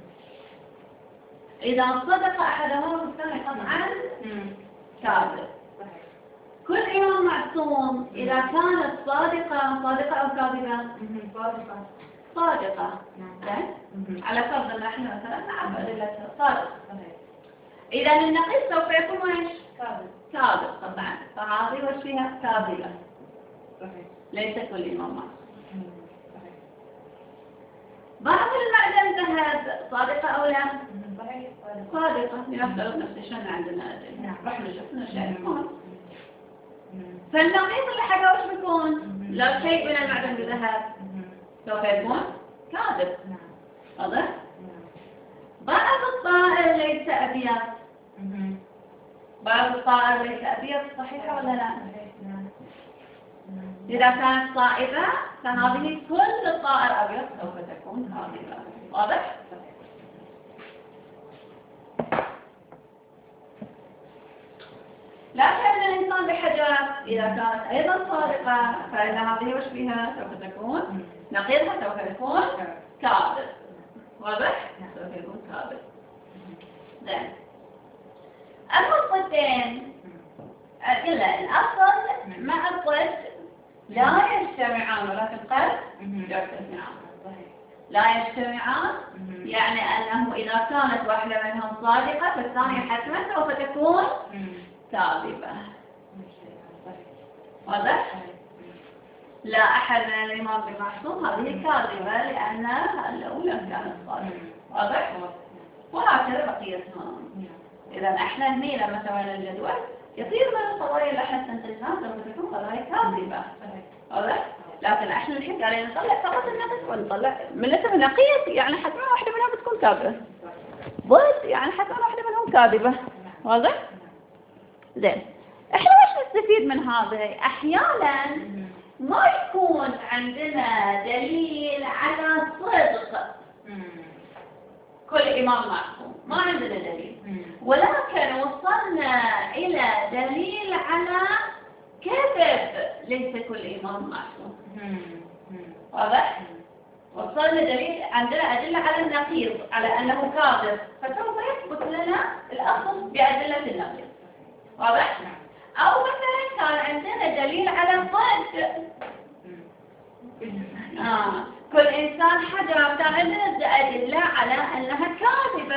إذا صدق أحدهما والثاني قطعا كاذب. كل يوم معصوم إذا كانت صادقة صادقة أو كاذبة؟ صادقة. صادقة. على فرض أن احنا مثلا نعرف أدلتها صادقة. إذا النقيض سوف يكون وإيش؟ كاذب. كاذب طبعا، فهذه وش فيها؟ كاذبة. صحيح. ليس كل إمام معصوم. مم. صحيح. بعض المعدن ذهب صادقة أو لا؟ مم. صحيح. صادقة، نفترض نفس الشيء عندنا أدلة. نعم. رحنا شفنا شيء مم. مهم. مم. فالنقيض اللي حقه وش بيكون؟ مم. لو شيء من المعدن بذهب مم. سوف يكون كاذب. نعم. واضح؟ نعم. بعض الطائر ليس أبيض. مم. بعض الطائر ليس أبيض، صحيحة ولا لا؟ صحيح. نعم. مم. إذا كانت صائبة فهذه كل الطائر أبيض سوف تكون كاذبة. واضح؟ لا كأن الإنسان بحجر إذا كانت أيضا صادقة فإن هذه وش فيها سوف تكون نقيضها سوف يكون كاذب. واضح؟ سوف يكون كاذب. زين. أما الضدين قلنا الأصل مع الضد لا يجتمعان ولكن قد يجتمعان. لا يجتمعان يعني أنه إذا كانت واحدة منهم صادقة فالثانية حتما سوف تكون كاذبة. واضح؟ لا أحد من الإمام بمعصوم هذه كاذبة لأن الأولى كانت صادقة. واضح؟ وهكذا بقيتهم. إذا احنا هني لما سوينا الجدول كثير من القضايا اللي احنا استنتجناها سوف تكون قضايا كاذبة. واضح؟ لكن احنا الحين قاعدين نطلع فقط النقيض ونطلع من لسه النقيض يعني حتما واحدة منها بتكون كاذبة. ضد يعني حتما واحدة منهم كاذبة. واضح؟ زين. احنا وش نستفيد من هذا؟ احيانا ما يكون عندنا دليل على صدق كل إمام معصوم، ما عندنا دليل، ولكن وصلنا إلى دليل على كذب ليس كل إمام معصوم. واضح؟ وصلنا دليل عندنا أدلة على النقيض على أنه كاذب فسوف يثبت لنا الأصل بأدلة النقيض. واضح؟ أو مثلا كان عندنا دليل على الضد. آه. كل إنسان حجر كان عندنا أدلة على أنها كاذبة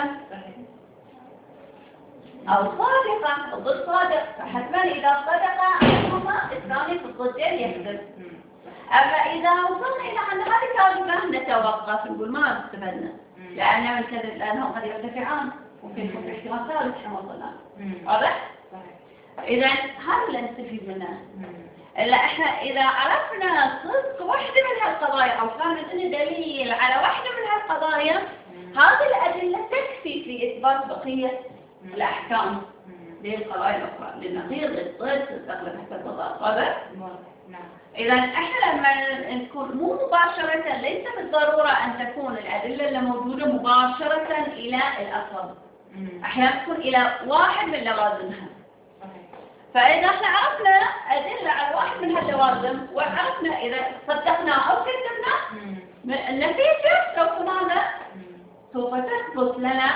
أو صادقة. الضد صادق فحتما إذا صدق أحدهما الثاني في الضدين يكذب. أما إذا وصلنا إلى أن هذه كاذبة نتوقف نقول ما استفدنا لأن من كذب لأنهم قد يرتفعان وفي يكون احتمال ثالث كما وصلنا. واضح؟ إذا هذا اللي نستفيد منه. إلا إحنا إذا عرفنا صدق واحدة من هالقضايا أو كان عندنا دليل على واحدة من هالقضايا هذه الأدلة تكفي في إثبات بقية الأحكام للقضايا الأخرى للنقيض للضد تستقل تحت الضغط. واضح؟ إذا إحنا لما نكون مو مباشرة ليس بالضرورة أن تكون الأدلة اللي موجودة مباشرة إلى الأصل. أحيانا تكون إلى واحد من لوازمها. فإذا احنا عرفنا أدلة على واحد من هاللوازم وعرفنا إذا صدقنا أو كذبنا النتيجة سوف ماذا؟ سوف تثبت لنا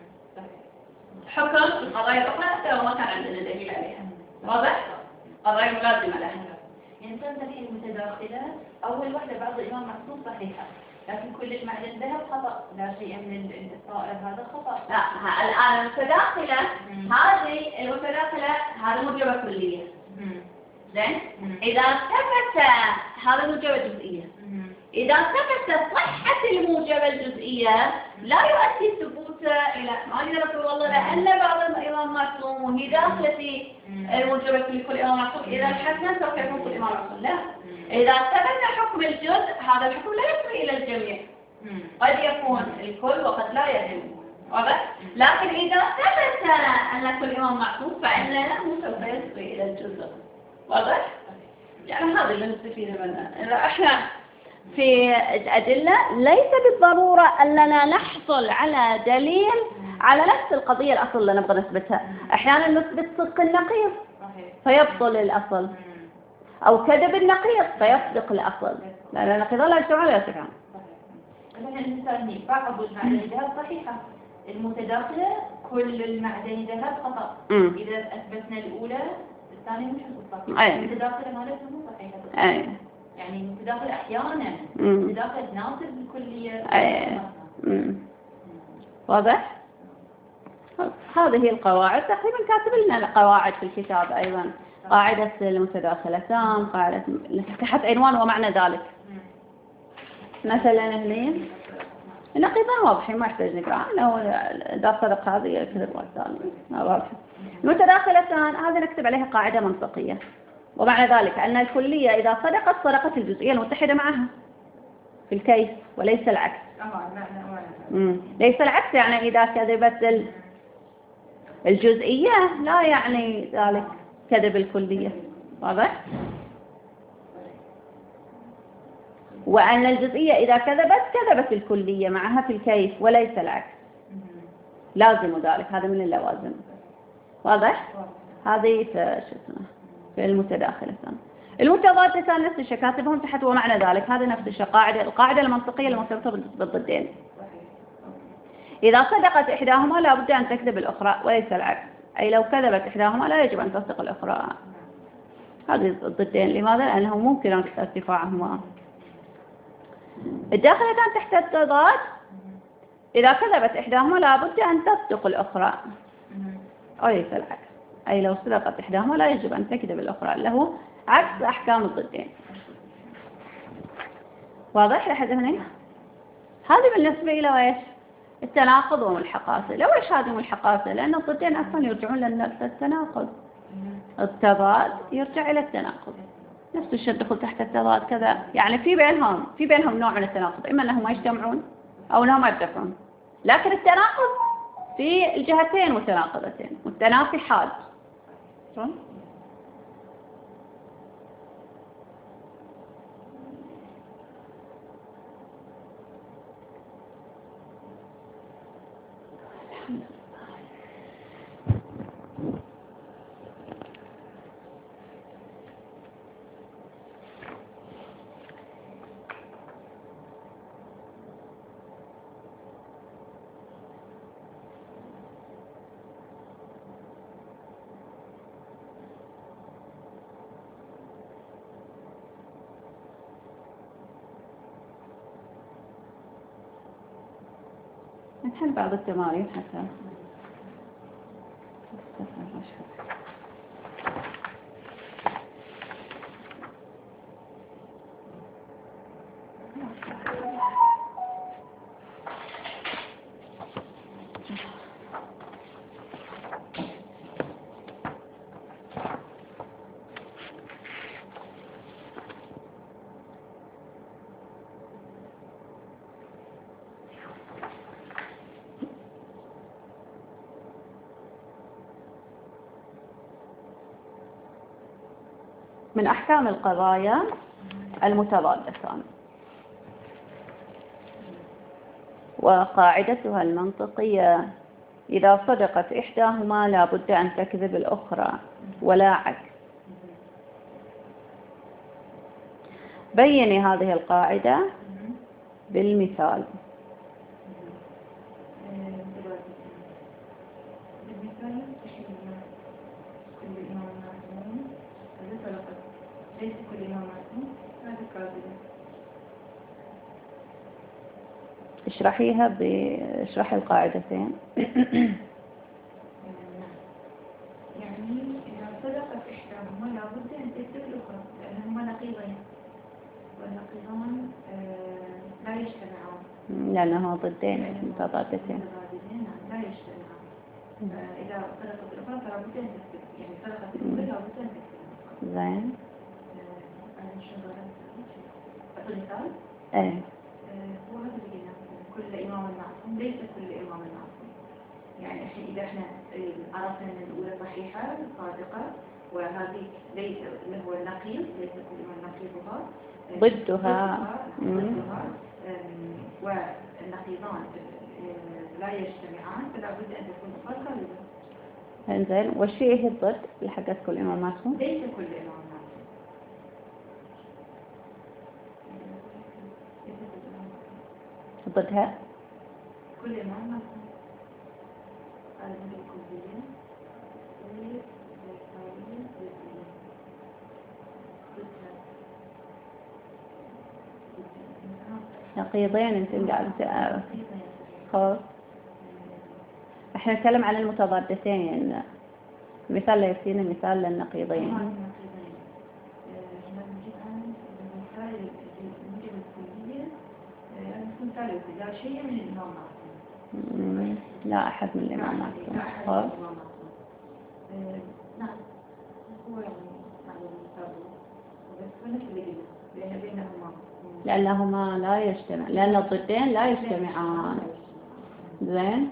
حكم القضايا الأخرى حتى لو ما كان عندنا دليل عليها. واضح؟ قضايا ملازمة لها. يعني كانت الحين متداخلة أول واحدة بعض الإمام معصوم صحيحة لكن كل معدن ذهب خطأ لا شيء من الطائر هذا خطأ. لا الآن المتداخلة هذه المتداخلة هذا موجبة كلية. زين؟ إذا ثبت هذا موجبة جزئية. إذا ثبت صحة الموجبة الجزئية لا يؤدي ثبوته إلى ما أقدر أقول والله لأن بعض الإمام معصوم وهي داخلة في الموجبة لكل إمام معصوم إذا الحسن سوف يكون كل إمام معصوم. لا. إذا ثبت حكم الجزء هذا الحكم لا يصل إلى الجميع. قد يكون الكل وقد لا يكون. واضح؟ لكن إذا ثبت أن كل إمام معصوم فإننا مو سوف يصل إلى الجزء. واضح؟ يعني هذا اللي نستفيد منه. إذا إحنا في الأدلة ليس بالضرورة أننا نحصل على دليل على نفس القضية الأصل اللي نبغى نثبتها. أحيانا نثبت صدق النقيض فيبطل الأصل أو كذب النقيض فيصدق الأصل لأن النقيض لا يجتمع ولا يرتفع. مثلا الإنسان بعض المعدن ذهب صحيحة المتداخلة كل المعدن ذهب خطأ. إذا أثبتنا الأولى الثانية مش صحيحة. المتداخلة مالتها مو صحيحة. أي. يعني المتداخل أحيانا المتداخل تناسب الكلية. أي. واضح؟ هذه القواعد تقريبا كاتب لنا القواعد في الكتاب أيضا. قاعدة المتداخلتان، قاعدة تحت عنوان ومعنى ذلك. مثلا هنا النقيضان واضحين ما يحتاج نقرأ، لو إذا صدق هذه يكذب والثاني واضح. المتداخلتان هذا نكتب عليها قاعدة منطقية، ومعنى ذلك أن الكلية إذا صدقت صدقت الجزئية المتحدة معها في الكيس وليس العكس. مم. ليس العكس، يعني إذا كذبت الجزئية لا يعني ذلك كذب الكلية. واضح؟ وأن الجزئية إذا كذبت كذبت الكلية معها في الكيس وليس العكس. لازم ذلك، هذا من اللوازم. واضح؟ هذه في شو اسمه في المتداخلتان. المتضادتان نفس الشيء كاتبهم تحت ومعنى ذلك، هذا نفس الشيء قاعدة القاعدة المنطقية المرتبطة بالضدين. إذا صدقت إحداهما لا بد أن تكذب الأخرى وليس العكس، أي لو كذبت إحداهما لا يجب أن تصدق الأخرى. هذه الضدين، لماذا؟ لأنه ممكن ارتفاعهما. الداخلتان تحت التضاد إذا كذبت إحداهما لا بد أن تصدق الأخرى وليس العكس، أي لو صدقت إحداهما لا يجب أن تكذب الأخرى، له عكس أحكام الضدين. واضح لحد هنا؟ هذه بالنسبة إلى إيش؟ التناقض وملحقاته. لو إيش هذه ملحقاته؟ لأن الضدين أصلا يرجعون للتناقض. التضاد يرجع إلى التناقض. نفس الشيء دخل تحت التضاد كذا، يعني في بينهم في بينهم نوع من التناقض، إما أنهم ما يجتمعون أو أنهم ما يرتفعون. لكن التناقض في الجهتين متناقضتين، والتنافي حاد. نحل بعض التمارين حتى من أحكام القضايا المتضادتان. وقاعدتها المنطقية إذا صدقت إحداهما لا بد أن تكذب الأخرى ولا عكس. بيني هذه القاعدة بالمثال. اشرحيها باشرحي القاعدتين. يعني إذا صدقت إحداهما لابد أن تكذب الأخرى لأنهما نقيضين، والنقيضان لا يجتمعان لأنهما ضدين متضادتين لا يجتمعان. إذا صدقت الأخرى فلا بد أن تكذب، يعني صدقت الأولى لا بد أن تكذب. زين. أنا شو ضربت؟ أقول مثال؟ إيه. هو هذا اللي كل إمام معصوم، ليس كل إمام معصوم. يعني إحنا إذا إحنا عرفنا أن الأولى صحيحة صادقة وهذه ليس اللي هو النقيض، ليس كل إمام نقيضها ضدها ضدها والنقيضان لا يجتمعان، فلا بد أن تكون الأخرى كاذبة. زين. وش هي الضد اللي حقت كل إمام معصوم؟ ليس كل إمام معصوم. ضدها كل إمام معصوم. هذا الكلية نقيضين. نقيضين انت قاعد خلاص. احنا نتكلم عن المتضادتين. مثال لا يكفينا مثال للنقيضين. لا شيء من الإمام معصوم. لا أحد من الإمام معصوم. خلاص. نعم. هو يعني معلوم المستوى. بس ونفس اللي قلنا لأن بينهما. لأنهما لا يجتمع، لأن الضدين لا يجتمعان. زين.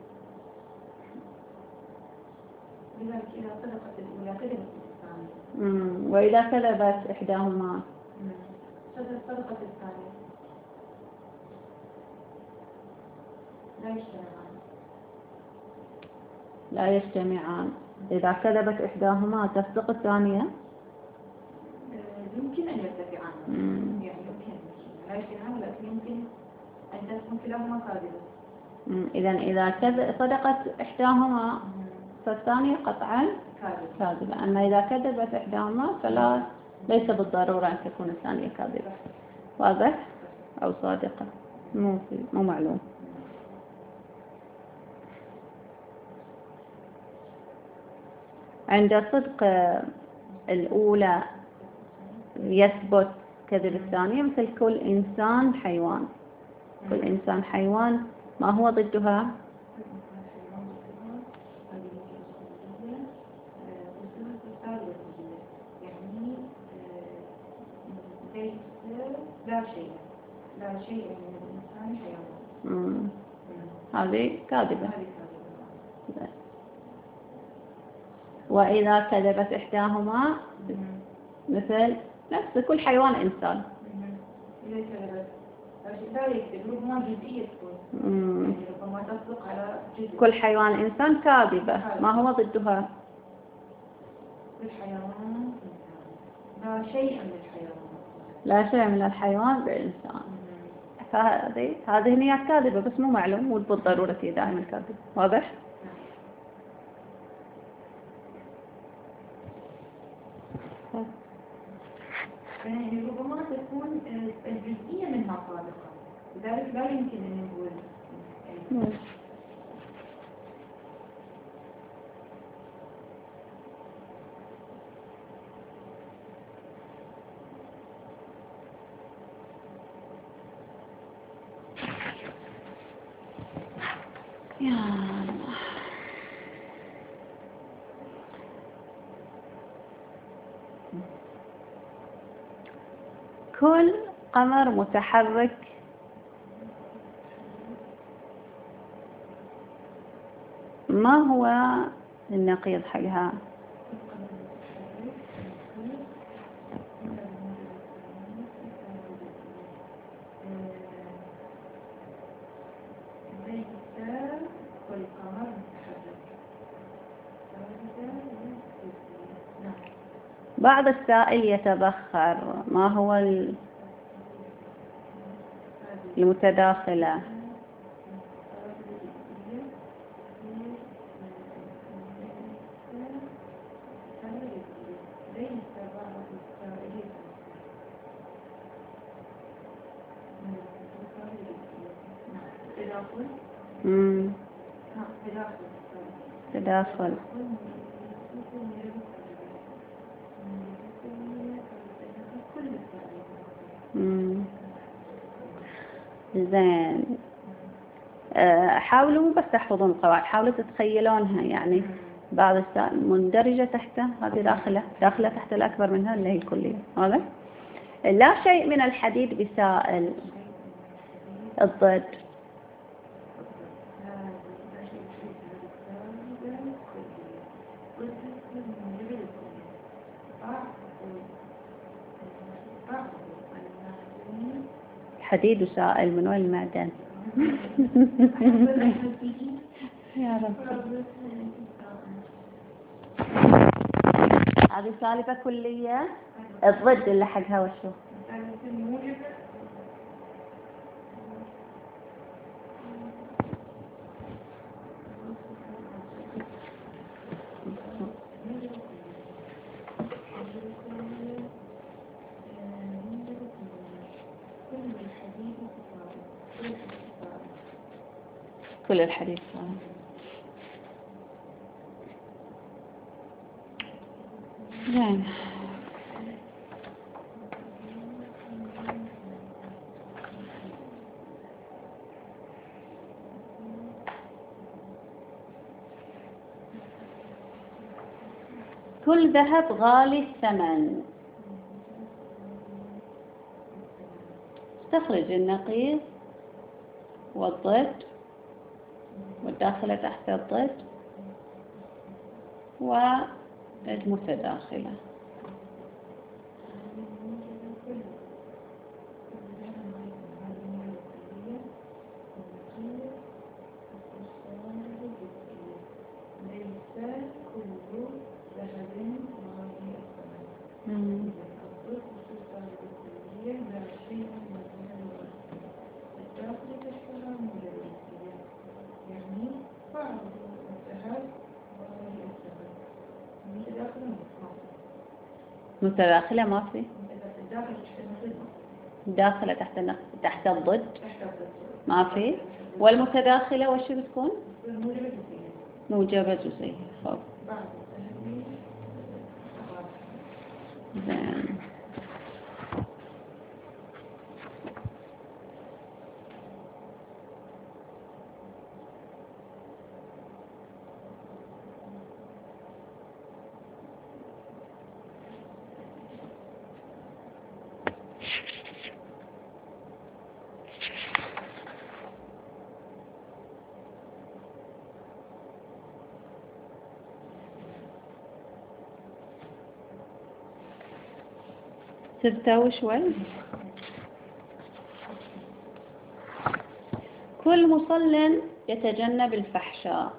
لذلك إذا صدقت الأولى كذبت الثانية. امم وإذا كذبت إحداهما. صدقت الثانية. لا يجتمعان. لا يجتمعان. إذا كذبت إحداهما تصدق الثانية. يمكن أن يرتفعان. يعني يمكن لا يجتمعان لكن يمكن أن تكون كلاهما كاذبة. إذا إذا كذب صدقت إحداهما فالثانية قطعا كاذبة. أما إذا كذبت إحداهما فلا ليس بالضرورة أن تكون الثانية كاذبة. واضح أو صادقة مو مو معلوم. عند صدق الأولى يثبت كذب الثانية، مثل كل إنسان حيوان. كل إنسان حيوان ما هو ضدها؟ لا شيء لا شيء من الإنسان حيوان. هذه كاذبة. وإذا كذبت إحداهما مثل نفس كل حيوان إنسان. إذا كذبت لا يكذب ربما جزئية تكون ربما تصدق على جزء. كل حيوان إنسان كاذبة. ما هو ضدها؟ كل حيوان لا شيء من الحيوان. لا شيء من الحيوان بإنسان. فهذه هذه هي كاذبة بس مو معلوم، مو بالضرورة هي دائما كاذبة. واضح؟ يعني ربما تكون الجزئية منها صادقة، لذلك لا يمكن أن نقول. يا الله. كل قمر متحرك ما هو النقيض حقها؟ بعض السائل يتبخر، ما هو المتداخلة؟ امم تداخل. امم زين. حاولوا بس تحفظون القواعد، حاولوا تتخيلونها. يعني بعض السائل مندرجة تحته، هذه داخلة داخلة تحت الأكبر منها اللي هي الكلية. هذا لا شيء من الحديد بسائل. الضد حديد وسائل، من وين المعدن؟ يا رب. هذه سالفة كلية. الضد اللي حقها وشو؟ كل الحديث. زين. كل ذهب غالي الثمن. استخرج النقيض والضد والداخلة تحت الضد والمتداخلة. متداخلة ما في. داخلة تحت النق... تحت الضد ما في. والمتداخلة وش بتكون؟ موجبة جزئية. خب زين. ستة وشوي. كل مصل يتجنب الفحشاء.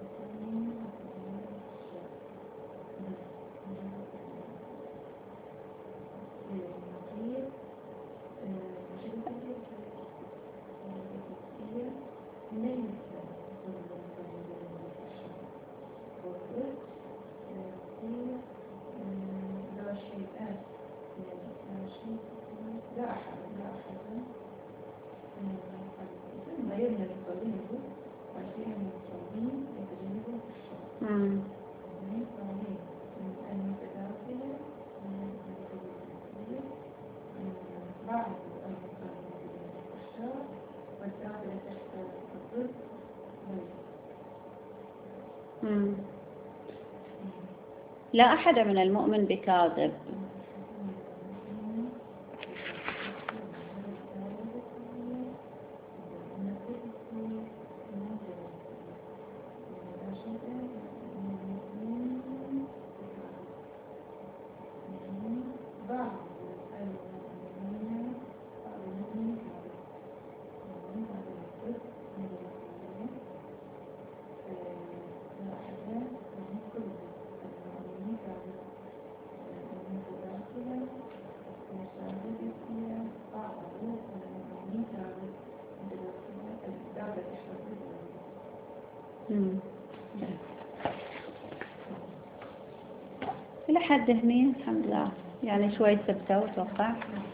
مم. مم. لا أحد من المؤمن بكاذب. مم. إلى حد هني الحمد لله، يعني شوي ثبتوا أتوقع.